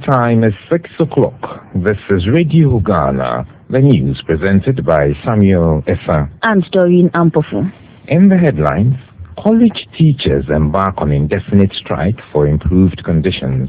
time is 6 o'clock. This is Radio Ghana, the news presented by Samuel Essa and Doreen Ampofu. In the headlines, college teachers embark on indefinite strike for improved conditions.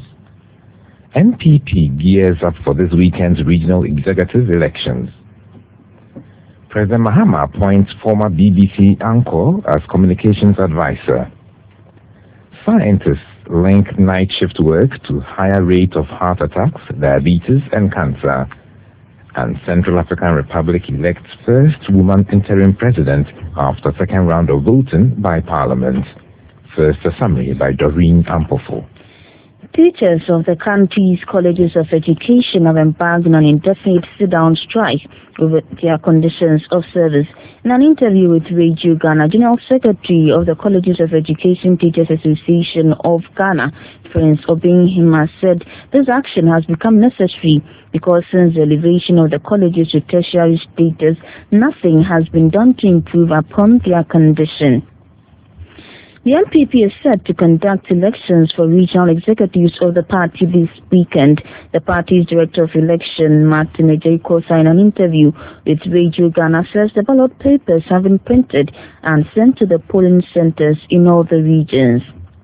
NPP gears up for this weekend's regional executive elections. President Mahama appoints former BBC anchor as communications advisor. Scientists link night shift work to higher rate of heart attacks, diabetes, and cancer. And Central African Republic elects first woman interim president after second round of voting by Parliament. First, a summary by Doreen Ampofu. Teachers of the country's colleges of education have embarked on an indefinite sit-down strike over their conditions of service. In an interview with Radio Ghana, General Secretary of the Colleges of Education Teachers Association of Ghana, Prince Obinghima, said this action has become necessary because since the elevation of the colleges to tertiary status, nothing has been done to improve upon their condition. The NPP is set to conduct elections for regional executives of the party this weekend. The party's director of election, Martin Ejeikosa, in an interview with Radio Ghana, says the ballot papers have been printed and sent to the polling centers in all the regions.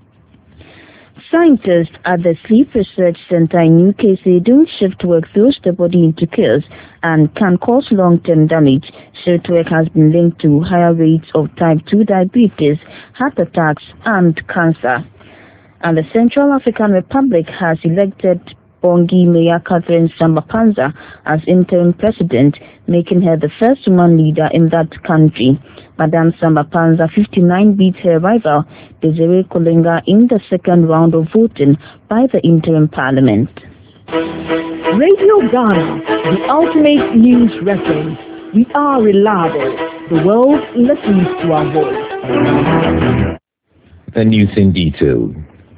Scientists at the Sleep Research Center in UK say doing shift work throws the body into chaos and can cause long-term damage. Shift work has been linked to higher rates of type 2 diabetes, heart attacks, and cancer. And the Central African Republic has elected Bongi Mayor Catherine Samba-Panza as interim president, making her the first woman leader in that country. Madame Samba-Panza, 59, beat her rival Desiree Kolenga in the second round of voting by the interim parliament. Radio Ghana, the ultimate news reference. We are reliable. The world listens to our voice. The news in detail.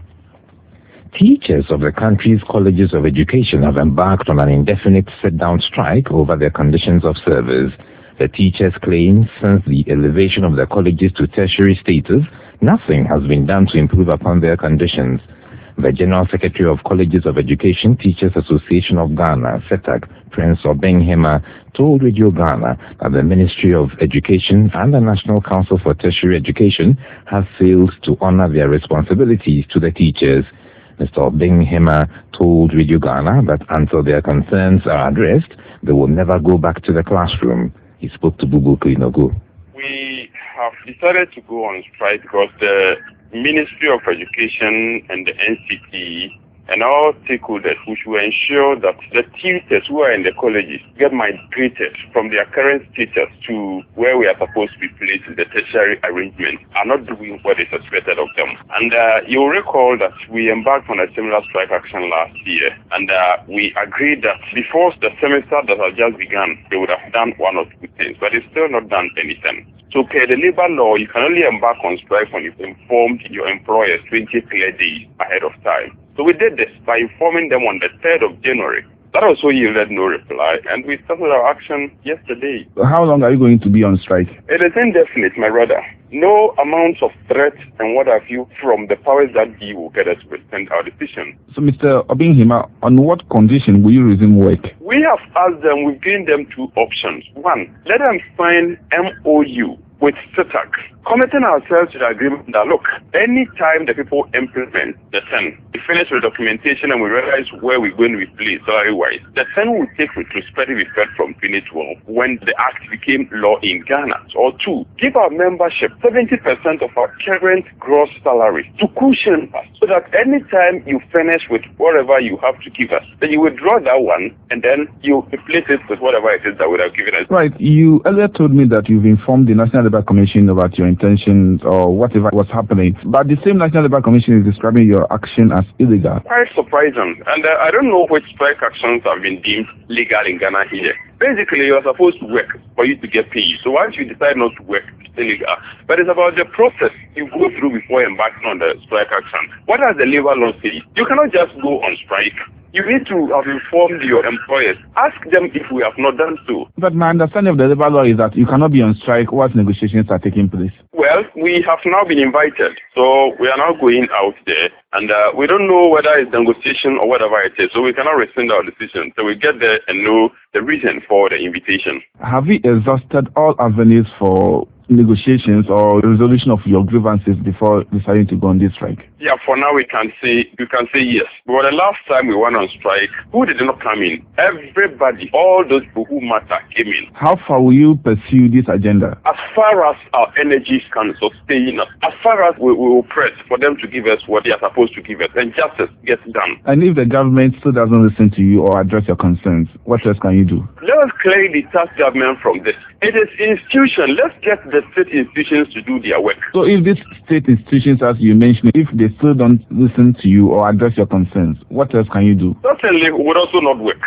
Teachers of the country's colleges of education have embarked on an indefinite sit-down strike over their conditions of service. The teachers claim since the elevation of the colleges to tertiary status, nothing has been done to improve upon their conditions. The General Secretary of Colleges of Education Teachers Association of Ghana, CETAG, Prince Obinghima, told Radio Ghana that the Ministry of Education and the National Council for Tertiary Education have failed to honor their responsibilities to the teachers. Mr. Obinghima told Radio Ghana that until their concerns are addressed, they will never go back to the classroom. He spoke to Bubu Klinogo. We have decided to go on strike because the Ministry of Education and the NCT and all stakeholders, we should ensure that the tutors who are in the colleges get migrated from their current status to where we are supposed to be placed in the tertiary arrangement, are not doing what is expected of them. And you'll recall that we embarked on a similar strike action last year, and we agreed that before the semester that has just begun, they would have done one or two things, but it's still not done anything. So per the labor law, you can only embark on strike when you've informed your employers 20 clear days ahead of time. So we did this by informing them on the 3rd of January. That also yielded no reply, and we started our action yesterday. How long are you going to be on strike? It is indefinite, my brother. No amounts of threats and what have you from the powers that be will get us to rescind our decision. So, Mr. Obinghima, on what condition will you resume work? We have asked them, we've given them two options. One, let them sign MOU with CETAG, committing ourselves to the agreement that, look, any time the people implement the SEN, we finish with documentation and we realize where we're going to be placed salary-wise, the SEN will take retrospective effect from 2012 when the act became law in Ghana. Or two, give our membership 70% of our current gross salary to cushion us so that any time you finish with whatever you have to give us, then you withdraw that one and then you replace it with whatever it is that would have given us. Right. You earlier told me that you've informed the National Labour Commission about your intentions or whatever was happening, but the same National Labour Commission is describing your action as illegal. Quite surprising, and I don't know which strike actions have been deemed legal in Ghana here. Basically, you're supposed to work for you to get paid. So once you decide not to work, it's illegal. But it's about the process you go through before embarking on the strike action. What does the labor law say? You cannot just go on strike. You need to have informed your employers. Ask them if we have not done so. But my understanding of the labor law is that you cannot be on strike whilst negotiations are taking place. Well, we have now been invited, so we are now going out there, and we don't know whether it's negotiation or whatever it is, so we cannot rescind our decision. So we get there and know the reason for the invitation. Have you exhausted all avenues for negotiations or resolution of your grievances before deciding to go on this strike? Yeah, for now we can say yes. But the last time we went on strike, who did not come in? Everybody, all those people who matter came in. How far will you pursue this agenda? As far as our energies can sustain us, as far as we will press for them to give us what they are supposed to give us, and justice gets done. And if the government still doesn't listen to you or address your concerns, what else can you do? Let us clearly detach government from this. It is institution. Let's get the state institutions to do their work. So if these state institutions, as you mentioned, if they still don't listen to you or address your concerns, what else can you do? Certainly would also not work.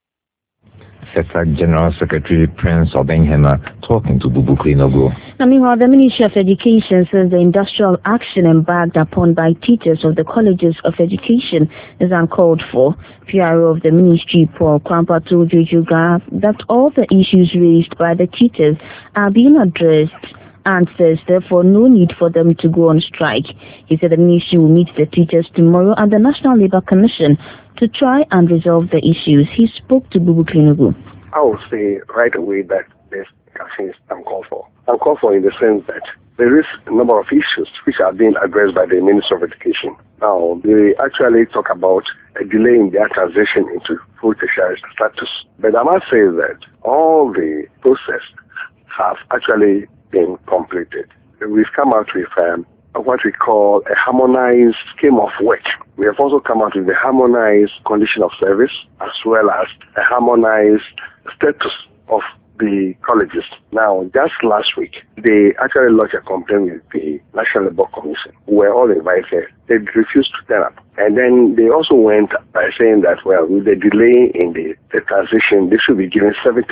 SETAG General Secretary Prince Obenhema talking to Bubu Klinogo. Meanwhile, the Ministry of Education says the industrial action embarked upon by teachers of the colleges of education is uncalled for. PRO of the ministry, Paul Kwampa, told Redio Ghana that all the issues raised by the teachers are being addressed and says therefore no need for them to go on strike. He said the ministry will meet the teachers tomorrow at the National Labour Commission to try and resolve the issues. He spoke to Bubu Klinogo. I will say right away that this action is uncalled for. Uncalled for in the sense that there is a number of issues which are being addressed by the Ministry of Education. Now, they actually talk about a delay in their transition into full tertiary status. But I must say that all the process have actually been completed. We've come out with what we call a harmonized scheme of work. We have also come out with a harmonized condition of service as well as a harmonized status of the colleges. Now, just last week, they actually lodged a complaint with the National Labour Commission. We were all invited. They refused to turn up. And then they also went by saying that, well, with the delay in the transition, they should be given 70%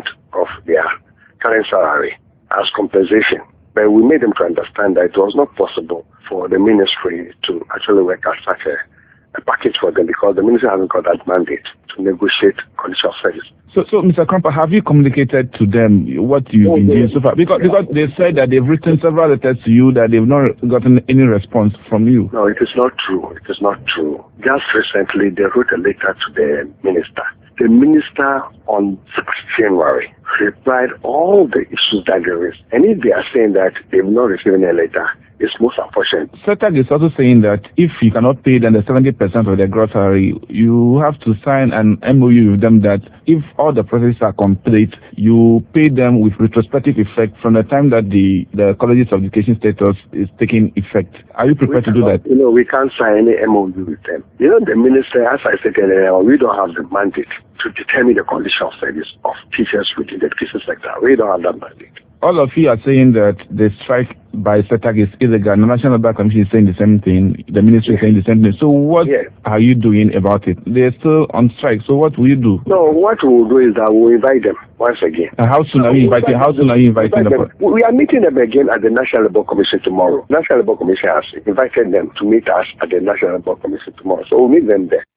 of their current salary as compensation. But we made them to understand that it was not possible for the ministry to actually work out such a package for them because the ministry hasn't got that mandate to negotiate conditions of service. So Mr. Kwampa, have you communicated to them what you've been doing so far? Because they said that they've written several letters to you that they've not gotten any response from you. No, it is not true. It is not true. Just recently, they wrote a letter to the minister. The minister on 6th January replied all the issues that there is. And if they are saying that they've not received any letter, it's most unfortunate. SETAG is also saying that if you cannot pay them the 70% of their gross salary, you have to sign an MOU with them that if all the processes are complete, you pay them with retrospective effect from the time that the colleges of education status is taking effect. Are you prepared to do that? We can't sign any MOU with them. The minister, as I said earlier, we don't have the mandate to determine the condition of service of teachers within the education sector. We don't have that mandate. All of you are saying that the strike by SETAG is illegal. The National Labour Commission is saying the same thing. The ministry is saying the same thing. So what are you doing about it? They're still on strike. So what will you do? No, what we will do is that we'll invite them once again. How soon are you inviting? them? We are meeting them again at the National Labour Commission tomorrow. National Labour Commission has invited them to meet us at the National Labour Commission tomorrow. So we'll meet them there.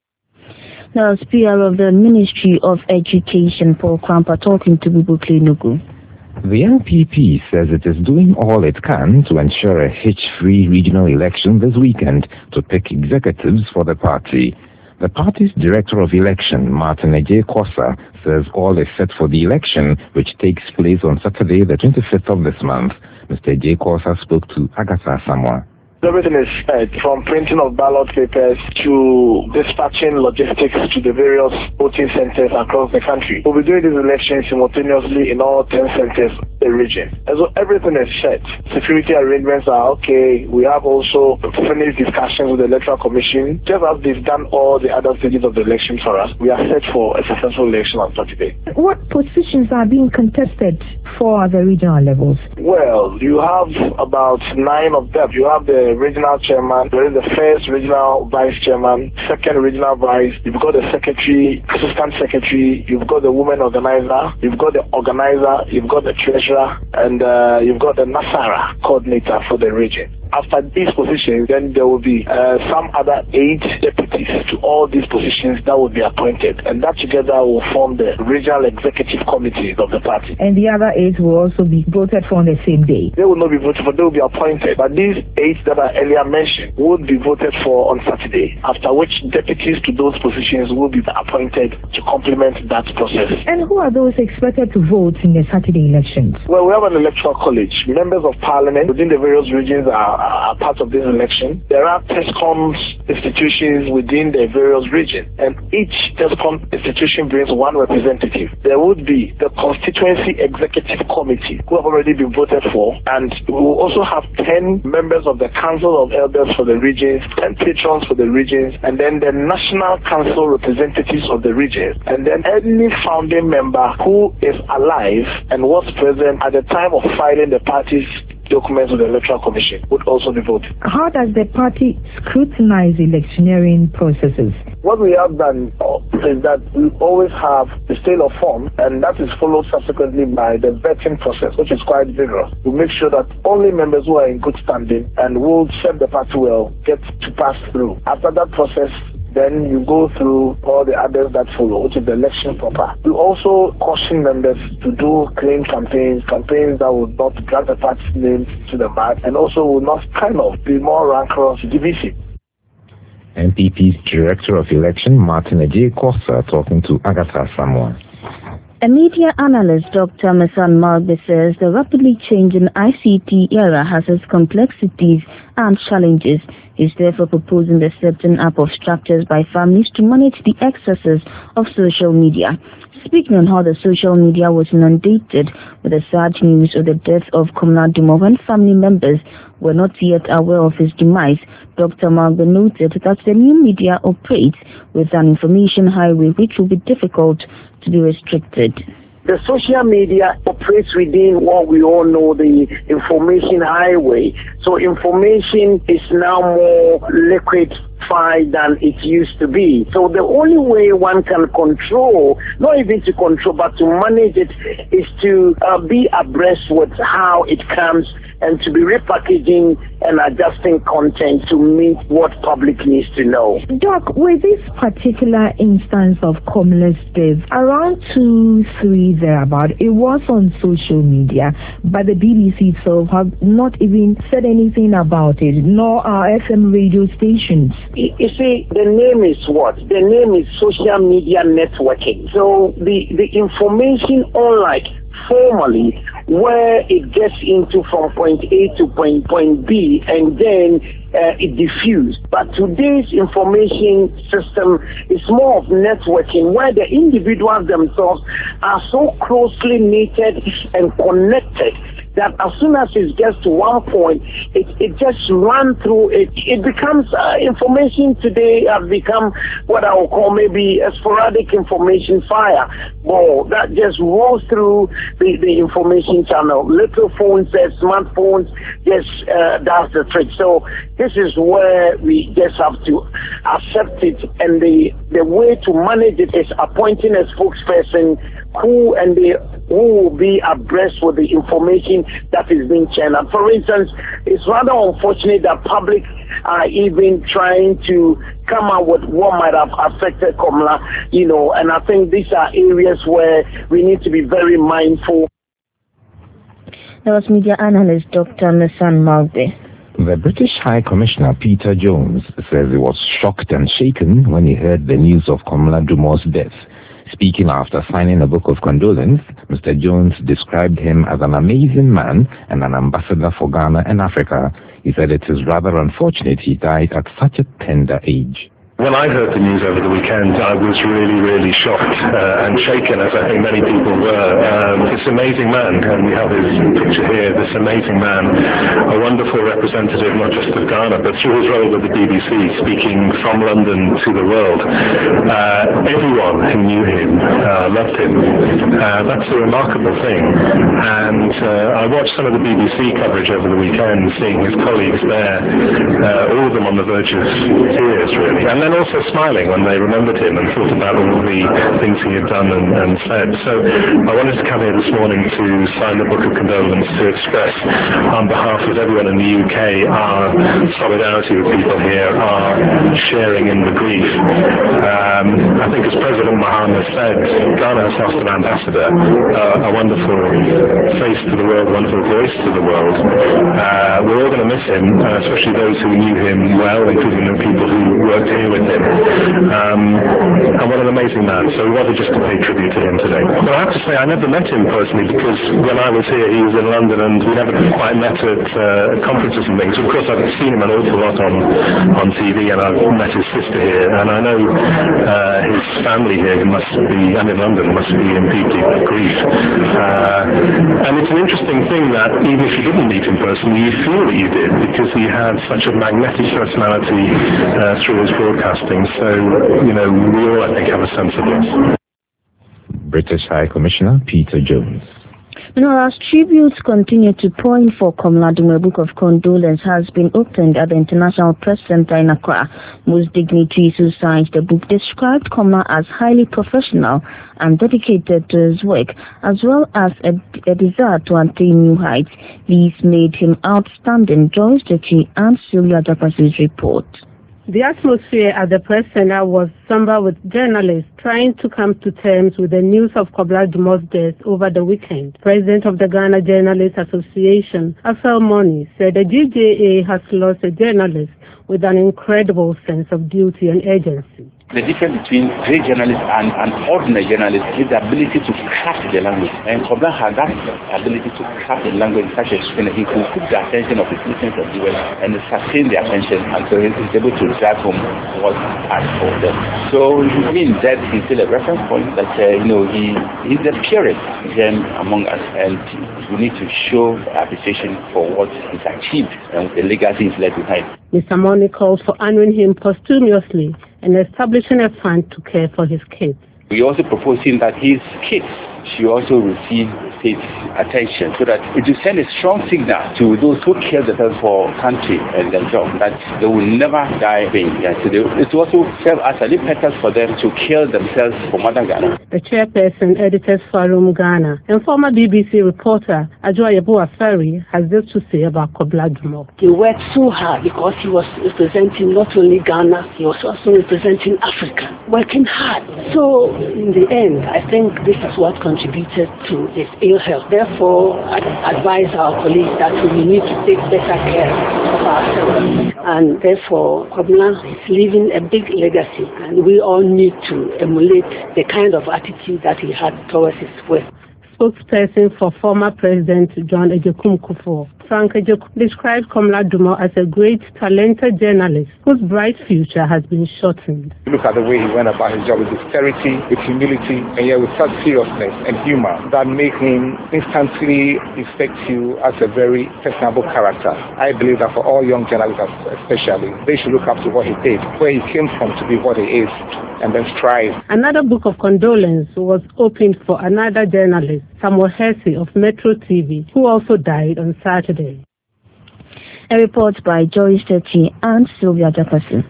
Now, Speaker of the Ministry of Education, Paul Kwampa, talking to Bubu Klinogo. The NPP says it is doing all it can to ensure a hitch-free regional election this weekend to pick executives for the party. The party's Director of Election, Martin Ejay-Kosa, says all is set for the election, which takes place on Saturday, the 25th of this month. Mr. Ejay-Kosa spoke to Agatha Samoa. Everything is set, from printing of ballot papers to dispatching logistics to the various voting centers across the country. We'll be doing these elections simultaneously in all 10 centers in the region. And so everything is set. Security arrangements are okay. We have also finished discussions with the Electoral Commission. Just as they've done all the other stages of the election for us, we are set for a successful election on Saturday. What positions are being contested for the regional levels? Well, you have about 9 of them. You have the regional chairman, there is the first regional vice chairman, second regional vice, you've got the secretary, assistant secretary, you've got the woman organizer, you've got the organizer, you've got the treasurer, and you've got the Nasara coordinator for the region. after these positions, then there will be some other 8 deputies to all these positions that will be appointed, and that together will form the regional executive committees of the party. And the other 8 will also be voted for on the same day? They will not be voted for, they will be appointed. But these 8 that I earlier mentioned would be voted for on Saturday, after which deputies to those positions will be appointed to complement that process. And who are those expected to vote in the Saturday elections? Well, we have an electoral college. Members of parliament within the various regions are part of this election. There are TESCOMs institutions within the various regions, and each TESCOM institution brings 1 representative. There would be the constituency executive committee who have already been voted for, and we will also have 10 members of the council of elders for the regions, 10 patrons for the regions, and then the national council representatives of the regions, and then any founding member who is alive and was present at the time of filing the party's documents with the Electoral Commission would also be voted. How does the party scrutinize electioneering processes? What we have done is that we always have the sale of forms, and that is followed subsequently by the vetting process, which is quite vigorous. We make sure that only members who are in good standing and will serve the party well get to pass through. After that process, then you go through all the others that follow, which is the election proper. We also caution members to do clean campaigns that will not drag the party's name to the mud, and also will not be more rancorous, divisive. NPP's Director of Election, Martin Ejie-Kossa, talking to Agatha Samoa. A media analyst, Dr. Mesan Malbe, says the rapidly changing ICT era has its complexities and challenges. He's therefore proposing the setting up of structures by families to manage the excesses of social media. Speaking on how the social media was inundated with the sad news of the death of Komla Dumo when family members were not yet aware of his demise, Dr. Malbe noted that the new media operates with an information highway which will be difficult to be restricted. The social media operates within what we all know, the information highway. So information is now more liquefied than it used to be. So the only way one can control, not even to control, but to manage it, is to be abreast with how it comes and to be repackaging and adjusting content to meet what public needs to know. Doc, with this particular instance of Komla's death, around 2-3 thereabout, it was on social media, but the BBC itself have not even said anything about it, nor our FM radio stations. You see, the name is what? The name is social media networking. So the information, unlike formally, where it gets into from point A to point B, and then it diffused. But today's information system is more of networking, where the individuals themselves are so closely knitted and connected that as soon as it gets to one point, it just runs through it. It becomes information today have become what I would call maybe a sporadic information fire. Well, that just rolls through the information channel. Little phones, smartphones, just that's the trick. So this is where we just have to accept it, and the way to manage it is appointing a spokesperson who will be abreast with the information that is being channeled. For instance, it's rather unfortunate that public are even trying to come out with what might have affected Komla, and I think these are areas where we need to be very mindful. That was media analyst Dr. Mesan Malbe. The British High Commissioner Peter Jones says he was shocked and shaken when he heard the news of Komla Dumo's death. Speaking after signing a book of condolence, Mr. Jones described him as an amazing man and an ambassador for Ghana and Africa. He said it is rather unfortunate he died at such a tender age. When I heard the news over the weekend, I was really, really shocked and shaken, as I think many people were. This amazing man, and we have his picture here, this amazing man, a wonderful representative not just of Ghana, but through his role with the BBC, speaking from London to the world. Everyone who knew him loved him. That's a remarkable thing. And I watched some of the BBC coverage over the weekend, seeing his colleagues there, all of them on the verge of tears, really. And then then also smiling when they remembered him and thought about all the things he had done and said. So I wanted to come here this morning to sign the book of condolence to express on behalf of everyone in the UK our solidarity with people here, our sharing in the grief. I think as President Mahama said, Ghana has lost an ambassador, a wonderful face to the world, a wonderful voice to the world. We're all going to miss him, especially those who knew him well, including the people who worked here with him. And what an amazing man. So we wanted just to pay tribute to him today. But I have to say, I never met him personally, because when I was here, he was in London, and we never quite met at conferences and things. Of course, I've seen him an awful lot on TV, and I've met his sister here, and I know his family here must be, and in London, must be in deep, deep grief. And it's an interesting thing that even if you didn't meet him personally, you feel that you did, because he had such a magnetic personality through his broadcasting. So, we all, I think, have a sense of loss. British High Commissioner Peter Jones. As tributes continue to pour in for Komla Dumo, a book of condolence has been opened at the International Press Center in Accra. Most dignitaries who signed the book described Komla as highly professional and dedicated to his work, as well as a desire to attain new heights. These made him outstanding. Joyce Dechi and Sylvia Dapasi's report. The atmosphere at the press center was somber, with journalists trying to come to terms with the news of Komla Dumo's death over the weekend. President of the Ghana Journalists Association, Afel Moni, said the GJA has lost a journalist with an incredible sense of duty and urgency. The difference between great journalists and an ordinary journalist is the ability to craft the language. And Komla had that ability to craft the language in such a way that he could keep the attention of his listeners and viewers and sustain their attention, and so he's able to drive home what's hard for them. So it means that he's still a reference point, that he's the purest gem among us, and we need to show appreciation for what he's achieved and the legacy he's left behind. Mr. Moni called for honoring him posthumously and establishing a fund to care for his kids. We also proposing that his kids should also receive state attention, so that it will send a strong signal to those who kill themselves for country and themselves, that they will never die vain. So it will also serve as a impetus for them to kill themselves for Mother Ghana. The chairperson, Editors Forum Ghana, and former BBC reporter Adjoa Ferry has this to say about Komla Dumo. He worked so hard because he was representing not only Ghana, he was also representing Africa, working hard. So in the end, I think this is what contributed to his ill health. Therefore, I advise our colleagues that we need to take better care of ourselves. And therefore, Komla is leaving a big legacy, and we all need to emulate the kind of attitude that he had towards his work. Spokesperson for former President John Agyekum Kufuor, Frank Agyekum, described Komla Dumo as a great, talented journalist whose bright future has been shortened. Look at the way he went about his job with dexterity, with humility, and yet with such seriousness and humor that make him instantly affect you as a very personable character. I believe that for all young journalists especially, they should look up to what he did, where he came from to be what he is, and then strive. Another book of condolence was opened for another journalist, Samuel Hersey of Metro TV, who also died on Saturday. A report by Joyce Techi and Sylvia Jefferson.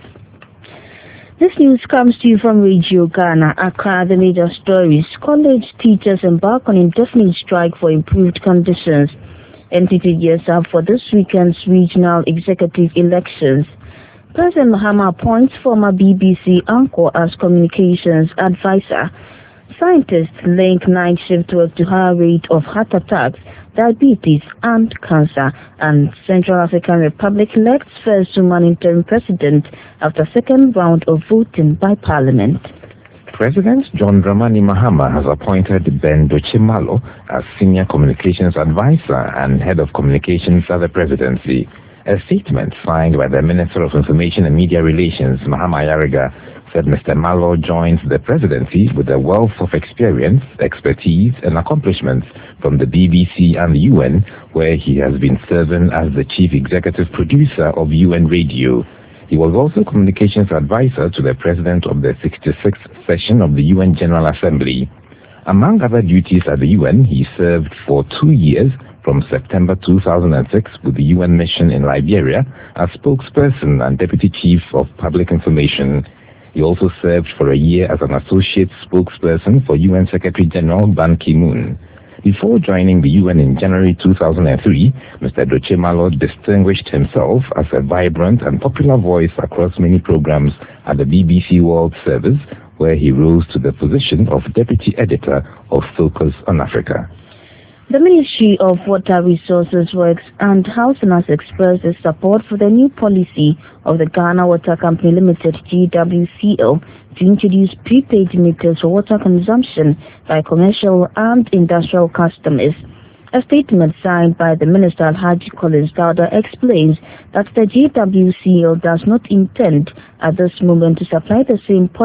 This news comes to you from Radio Ghana. Accra, the major stories. College teachers embark on indefinite strike for improved conditions. NTT gears up for this weekend's regional executive elections. President Mahama appoints former BBC anchor as communications advisor. Scientists link night shift work to higher rate of heart attacks, diabetes and cancer. And Central African Republic elects first woman interim president after second round of voting by parliament. President John Dramani Mahama has appointed Ben Dochimalo as senior communications advisor and head of communications at the presidency. A statement signed by the Minister of Information and Media Relations, Mahama Yariga, said Mr. Malo joins the presidency with a wealth of experience, expertise, and accomplishments from the BBC and the UN, where he has been serving as the chief executive producer of UN Radio. He was also communications advisor to the president of the 66th session of the UN General Assembly. Among other duties at the UN, he served for 2 years from September 2006 with the UN mission in Liberia as spokesperson and deputy chief of public information. He also served for a year as an associate spokesperson for UN Secretary General Ban Ki-moon. Before joining the UN in January 2003, Mr. Doche-Malo distinguished himself as a vibrant and popular voice across many programs at the BBC World Service, where he rose to the position of Deputy Editor of Focus on Africa. The Ministry of Water Resources, Works and Housing has expressed its support for the new policy of the Ghana Water Company Limited, GWCL, to introduce prepaid meters for water consumption by commercial and industrial customers. A statement signed by the Minister Alhaji Collins Dauda explains that the GWCL does not intend at this moment to apply the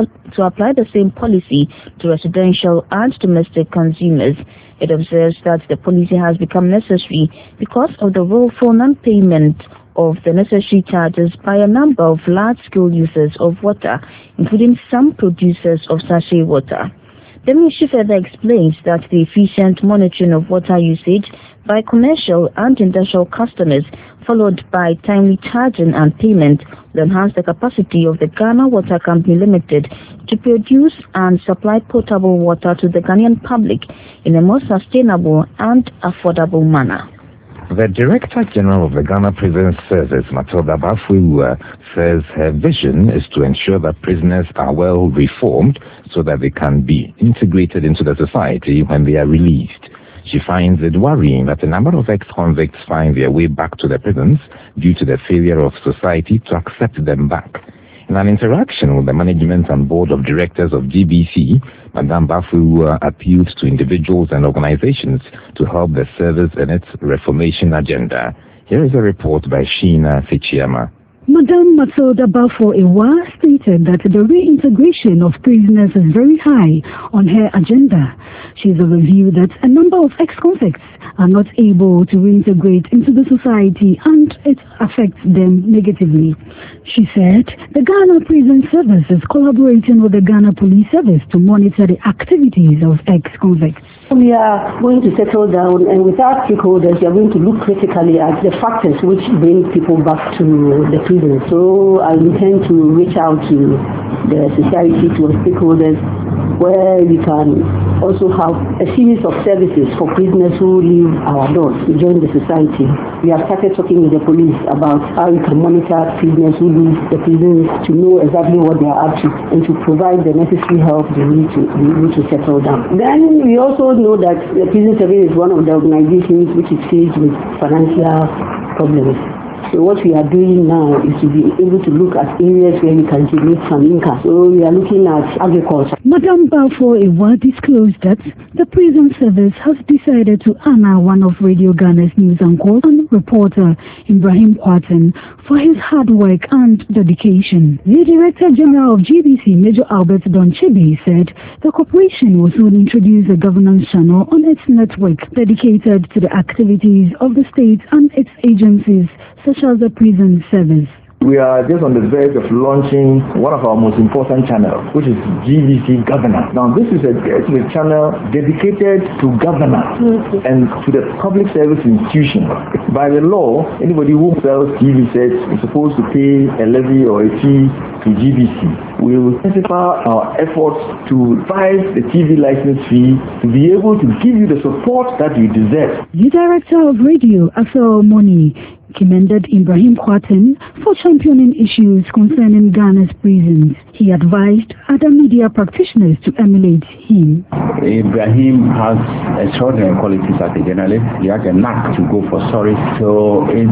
same policy to residential and domestic consumers. It observes that the policy has become necessary because of the willful non-payment of the necessary charges by a number of large-scale users of water, including some producers of sachet water. The Ministry further explains that the efficient monitoring of water usage by commercial and industrial customers, followed by timely charging and payment, will enhance the capacity of the Ghana Water Company Limited to produce and supply potable water to the Ghanaian public in a more sustainable and affordable manner. The Director General of the Ghana Prison Service, Matilda Bafui, says her vision is to ensure that prisoners are well reformed so that they can be integrated into the society when they are released. She finds it worrying that a number of ex-convicts find their way back to the prisons due to the failure of society to accept them back. In an interaction with the management and board of directors of GBC, Madame Bafui appealed to individuals and organizations to help the service in its reformation agenda. Here is a report by Sheena Fichiama. Madame Matilda Bafui stated that the reintegration of prisoners is very high on her agenda. She is of the view that a number of ex-convicts are not able to reintegrate into the society and it affects them negatively. She said the Ghana Prison Service is collaborating with the Ghana Police Service to monitor the activities of ex-convicts. We are going to settle down, and with our stakeholders, we are going to look critically at the factors which bring people back to the prison. So I intend to reach out to the society, to our stakeholders, where we can also have a series of services for prisoners who leave our doors to join the society. We have started talking with the police about how we can monitor prisoners who leave the prisons to know exactly what they are up to and to provide the necessary help they need to be able to settle down. Then we also know that the prison service is one of the organizations which is faced with financial problems. So what we are doing now is to be able to look at areas where we can generate some income. So we are looking at agriculture. Madame Bafui disclosed that the prison service has decided to honor one of Radio Ghana's news anchors and reporter, Ibrahim Kwatin, for his hard work and dedication. The Director General of GBC, Major Albert Donchebi, said the corporation will soon introduce a governance channel on its network dedicated to the activities of the state and its agencies, such as the prison service. We are just on the verge of launching one of our most important channels, which is GBC Governance. Now, this is a channel dedicated to governance and to the public service institution. By the law, anybody who sells TV sets is supposed to pay a levy or a fee to GBC. We will intensify our efforts to revise the TV license fee to be able to give you the support that you deserve. The Director of Radio, Afel Moni, commended Ibrahim Kwatin for championing issues concerning Ghana's prisons. He advised other media practitioners to emulate him. Ibrahim has extraordinary qualities as a journalist. He has a knack to go for stories. So it's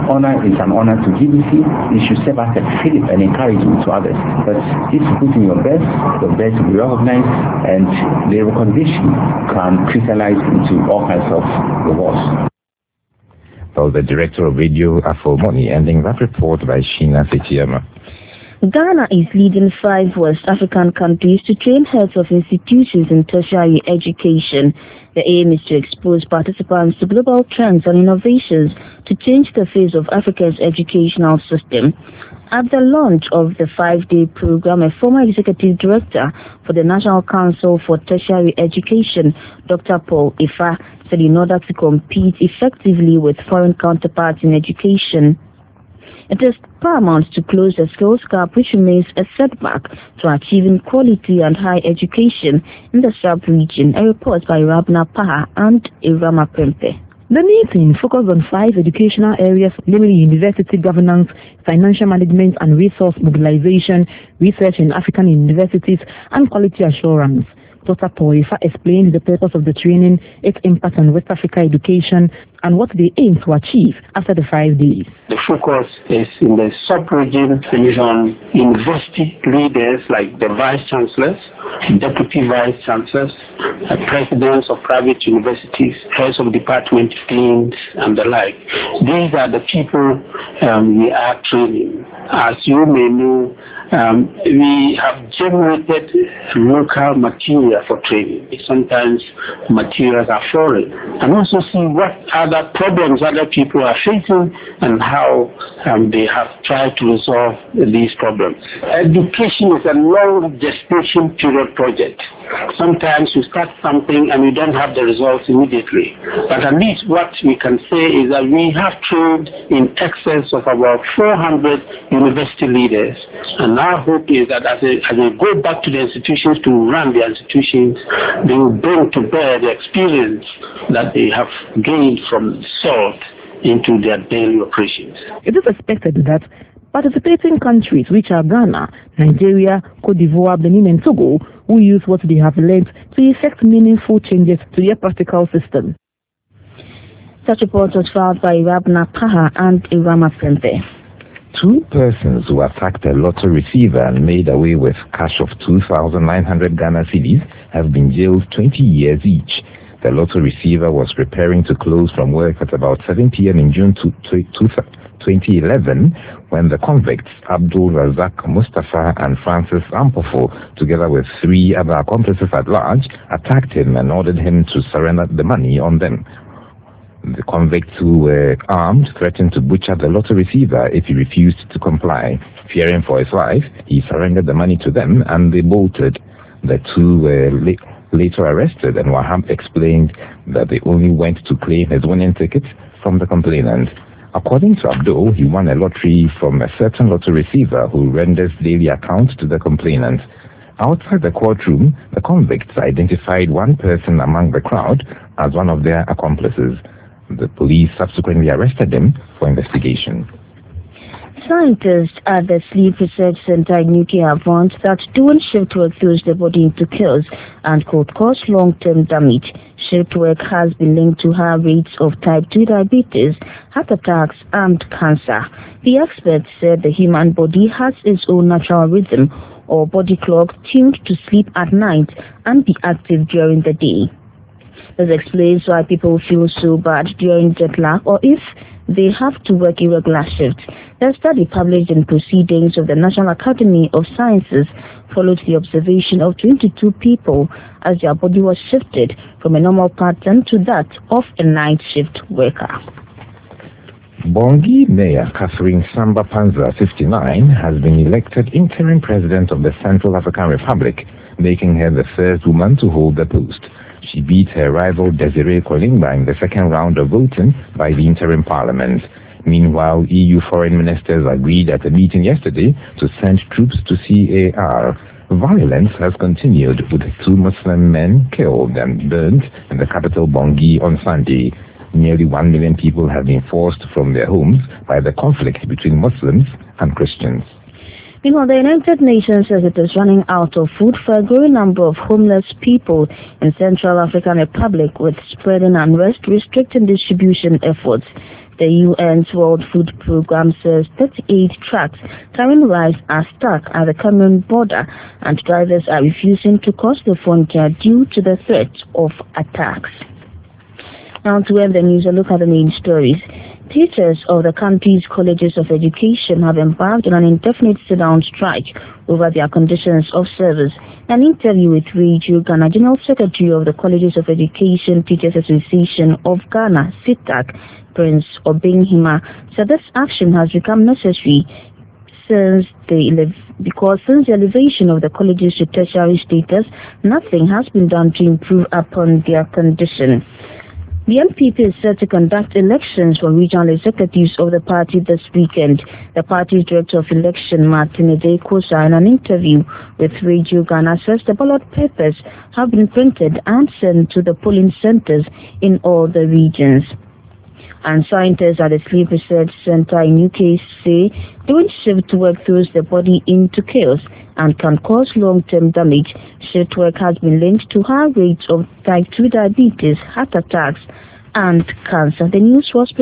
an honor to GBC. It should serve as a fillip and encouragement to others. But if you put in your best will be recognized, and the recognition can crystallize into all kinds of rewards. Well, the Director of Radio, Afo Moni, ending that report by Sheena Fichiama. Ghana is leading 5 West African countries to train heads of institutions in tertiary education. The aim is to expose participants to global trends and innovations to change the face of Africa's educational system. At the launch of the 5-day program, a former executive director for the National Council for Tertiary Education, Dr. Paul Ifa, said in order to compete effectively with foreign counterparts in education, It is paramount to close the skills gap, which remains a setback to achieving quality and high education in the sub-region. A report by Rabna Paha and Irama Prempe. The meeting focused on 5 educational areas, namely university governance, financial management and resource mobilization, research in African universities, and quality assurance. Dr. Poifa explained the purpose of the training, its impact on West Africa education, and what they aim to achieve after the 5 days. The focus is in the sub-region, is on university leaders like the vice-chancellors, deputy vice-chancellors, presidents of private universities, heads of department, deans, and the like. These are the people we are training. As you may know, we have generated local material for training. Sometimes materials are foreign. And also see what other problems other people are facing and how they have tried to resolve these problems. Education is a long gestation period project. Sometimes you start something and you don't have the results immediately. But at least what we can say is that we have trained in excess of about 400 university leaders. And our hope is that as they go back to the institutions to run the institutions, they will bring to bear the experience that they have gained from SALT into their daily operations. It is expected that participating countries, which are Ghana, Nigeria, Cote d'Ivoire, Benin, and Togo, will use what they have learned to effect meaningful changes to their practical system. Such report was filed by Rabna Paha and Irama Prempe. 2 persons who attacked a lotto receiver and made away with cash of 2,900 Ghana cedis have been jailed 20 years each. The lotto receiver was preparing to close from work at about 7 p.m. in June 2011 when the convicts Abdul Razak Mustafa and Francis Ampofo, together with 3 other accomplices at large, attacked him and ordered him to surrender the money on them. The convicts, who were armed, threatened to butcher the lotto receiver if he refused to comply. Fearing for his life, he surrendered the money to them and they bolted. The 2 were later arrested, and Wahab explained that they only went to claim his winning tickets from the complainant. According to Abdul, he won a lottery from a certain lotto receiver who renders daily accounts to the complainant. Outside the courtroom, the convicts identified one person among the crowd as one of their accomplices. The police subsequently arrested him for investigation. Scientists at the Sleep Research Center in UK have warned that doing shift work throws the body into chaos and could cause long-term damage. Shift work has been linked to high rates of type 2 diabetes, heart attacks, and cancer. The experts said the human body has its own natural rhythm or body clock tuned to sleep at night and be active during the day. This explains why people feel so bad during jet lag or if they have to work irregular shifts. The study published in Proceedings of the National Academy of Sciences followed the observation of 22 people as their body was shifted from a normal pattern to that of a night shift worker. Bongi Mayor Catherine Samba Panza, 59, has been elected interim president of the Central African Republic, making her the first woman to hold the post. She beat her rival Desiree Kolingba in the second round of voting by the interim parliament. Meanwhile, EU foreign ministers agreed at a meeting yesterday to send troops to CAR. Violence has continued with 2 Muslim men killed and burnt in the capital Bongi on Sunday. Nearly 1 million people have been forced from their homes by the conflict between Muslims and Christians. Meanwhile, the United Nations says it is running out of food for a growing number of homeless people in Central African Republic, with spreading unrest restricting distribution efforts. The UN's World Food Programme says 38 trucks carrying rice are stuck at the Cameroon border and drivers are refusing to cross the frontier due to the threat of attacks. Now to end the news, a look at the main stories. Teachers of the country's colleges of education have embarked on an indefinite sit-down strike over their conditions of service. An interview with Radio Ghana, General Secretary of the Colleges of Education Teachers Association of Ghana, SITAC, Prince Obinghima, said this action has become necessary since the elevation of the colleges to tertiary status, nothing has been done to improve upon their condition. The NPP is set to conduct elections for regional executives of the party this weekend. The party's director of election, Martin Edekosa, in an interview with Radio Ghana, says the ballot papers have been printed and sent to the polling centers in all the regions. And scientists at the Sleep Research Center in UK say doing shift work throws the body into chaos and can cause long-term damage. Shift work has been linked to high rates of type 2 diabetes, heart attacks, and cancer. The news was